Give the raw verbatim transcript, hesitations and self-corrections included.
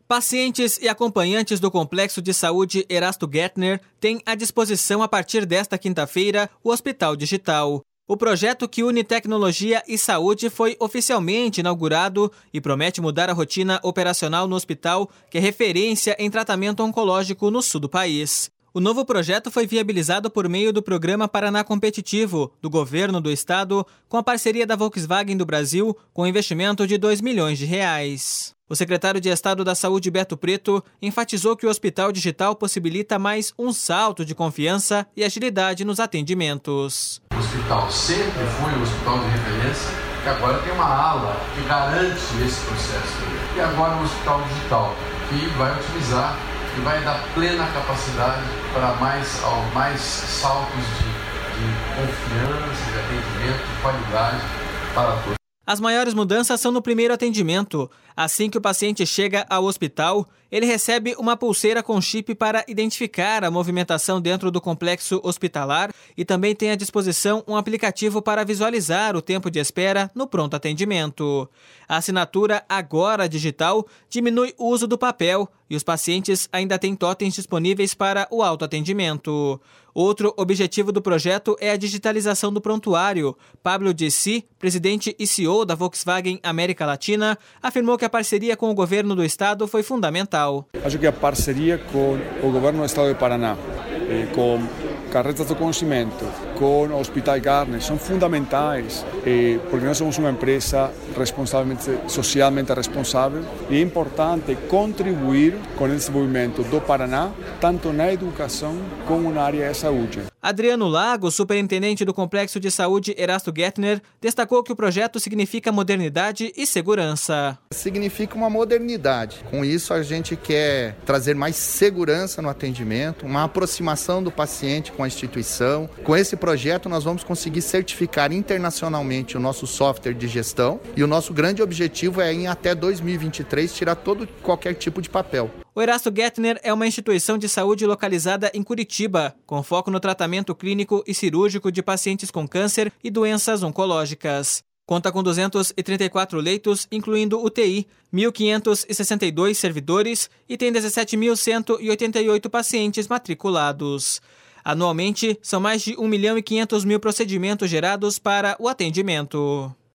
Pacientes e acompanhantes do Complexo de Saúde Erasto Gettner têm à disposição, a partir desta quinta-feira, o Hospital Digital. O projeto que une tecnologia e saúde foi oficialmente inaugurado e promete mudar a rotina operacional no hospital, que é referência em tratamento oncológico no sul do país. O novo projeto foi viabilizado por meio do Programa Paraná Competitivo, do Governo do Estado, com a parceria da Volkswagen do Brasil, com investimento de dois milhões de reais. O secretário de Estado da Saúde, Beto Preto, enfatizou que o Hospital Digital possibilita mais um salto de confiança e agilidade nos atendimentos. O hospital sempre foi um hospital de referência, que agora tem uma ala que garante esse processo. E agora um hospital digital, que vai utilizar e vai dar plena capacidade para mais, mais saltos de, de confiança, de atendimento, de qualidade para todos. As maiores mudanças são no primeiro atendimento. Assim que o paciente chega ao hospital, ele recebe uma pulseira com chip para identificar a movimentação dentro do complexo hospitalar e também tem à disposição um aplicativo para visualizar o tempo de espera no pronto atendimento. A assinatura Agora Digital diminui o uso do papel e os pacientes ainda têm totens disponíveis para o autoatendimento. Outro objetivo do projeto é a digitalização do prontuário. Pablo Dissi, presidente e C E O da Volkswagen América Latina, afirmou que a parceria com o governo do estado foi fundamental. Acho que a parceria com o governo do estado de Paraná, eh, com Carretas do Conhecimento, com o Hospital Gettner, são fundamentais, eh, porque nós somos uma empresa responsavelmente, socialmente responsável e é importante contribuir com o desenvolvimento do Paraná, tanto na educação como na área da saúde. Adriano Lago, superintendente do Complexo de Saúde Erasto Gettner, destacou que o projeto significa modernidade e segurança. Significa uma modernidade. Com isso, a gente quer trazer mais segurança no atendimento, uma aproximação do paciente com a instituição. Com esse projeto, nós vamos conseguir certificar internacionalmente o nosso software de gestão e o nosso grande objetivo é, em até dois mil e vinte e três, tirar todo qualquer tipo de papel. O Erasto Gettner é uma instituição de saúde localizada em Curitiba, com foco no tratamento clínico e cirúrgico de pacientes com câncer e doenças oncológicas. Conta com duzentos e trinta e quatro leitos, incluindo U T I, mil quinhentos e sessenta e dois servidores e tem dezessete mil cento e oitenta e oito pacientes matriculados. Anualmente, são mais de um milhão e quinhentos mil procedimentos gerados para o atendimento.